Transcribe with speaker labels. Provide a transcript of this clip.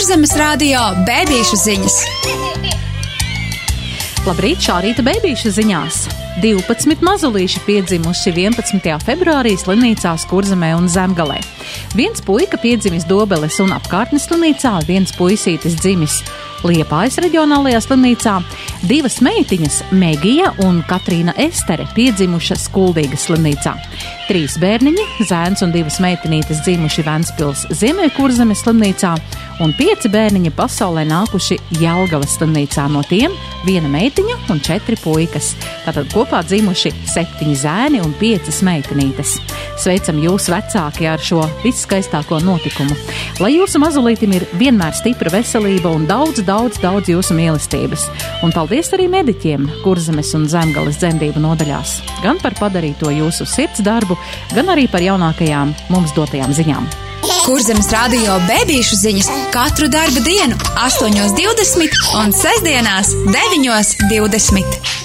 Speaker 1: Kurzemes radio bēbīšu ziņas.
Speaker 2: Labrīt, šā rīta bēbīšu ziņās. 12 mazulīši piedzimuši 11. februārī slimnīcās Kurzemē un Zemgalē. Viens puika piedzimis Dobeles un apkārtnes slimnīcā, viens puisītis dzimis Liepājas reģionālajā slimnīcā, divas meitiņas Megija un Katrīna Estere piedzimušas Kuldīgas slimnīcā. 3 bērniņi, zēns un 2 meitenītes dzimuši Ventspils Ziemeļkurzemes slimnīcā un 5 bērniņi pasaulē nākuši Jelgavas slimnīcā, no tiem 1 meitiņa un 4 puikas. Tātad kopā dzimuši 7 zēni un 5 meitenītes. Sveicam jūs vecāki ar šo visskaistāko notikumu. Lai jūsu mazulītim ir vienmēr stipra veselība un daudz jūsu mīlestības. Un paldies arī mediķiem Kurzemes un Zemgales dzemdību nodaļās. Gan par padarīto jūsu sirds darbu, gan arī par jaunākajām mums dotajām ziņām.
Speaker 1: Kurzemes radio bēbīšu ziņas katru darba dienu 8:20 un sestdienās 9:20.